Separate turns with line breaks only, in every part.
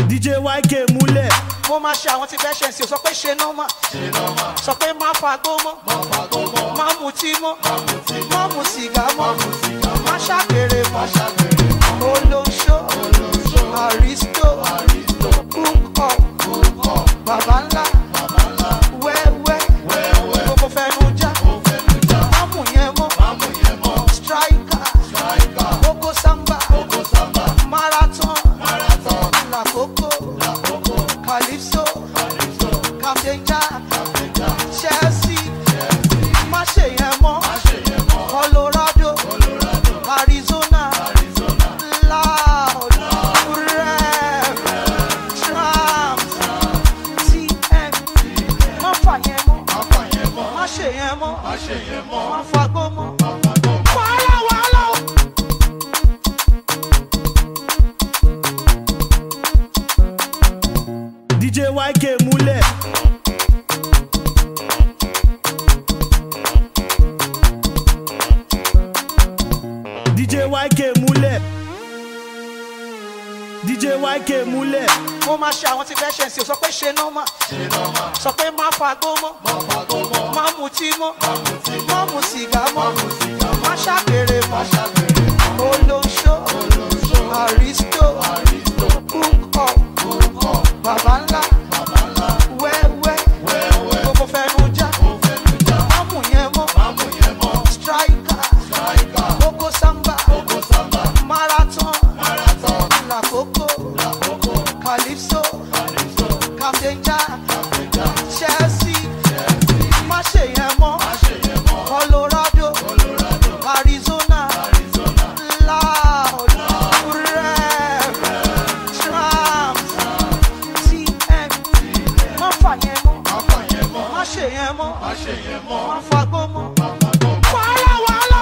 DJ YK múlẹ̀.
Mo máa ṣe àwọn tí fẹ́ ṣe ń sè sọ pé ṣe nọ́mà. Sọ pé má fagbó mọ́. Má mutí mọ́. Má mu sìgá mọ́. Má ṣàgbèrè mọ́. Olóṣó. Aristo. Kúkọ̀. Bàbá ńlá. Wẹ́wẹ́. Gbogbo fẹnu já. Má mú yẹn mọ́. Striker. Kókó samba. Marathon. Lakoko. Calypso. Captain Jack. Chelsea. Má ṣe yẹn mọ́. Colorado. Arizona. Loud. Rev. Trams. TM. Má fà yẹn mọ́. Má ṣe yẹn mọ́. Má fagbó mọ́. Wàhálà.
DJ YK múlẹ̀. DJ YK múlẹ̀. DJ YK múlẹ̀.
Mo máa ṣe àwọn tí fẹ́ ṣe ń sè sọ pé ṣe nọ́mà. Sọ pé má fagbó mọ́. Má mutí mọ́. Má mu sìgá mọ́. Má ṣàgbèrè mọ́. Olóṣó. Aristo. Kúkọ̀. Bàbá ńlá. Wẹ́wẹ́. Gbogbo fẹnu já. Má mú yẹn mọ́. Striker. Kókó samba. Marathon. Lakoko. Calypso. Captain Jack. Chelsea. Má ṣe yẹn mọ́. Colorado. Arizona. Loud. Rev. Trams. TM. Má fà yẹn mọ́. Má ṣe yẹn mọ́. Má fagbó mọ́. Wàhálà.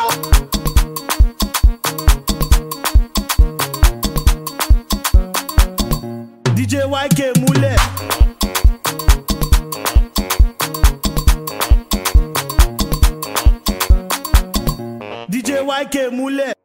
DJ YK múlẹ̀. DJ YK múlẹ̀.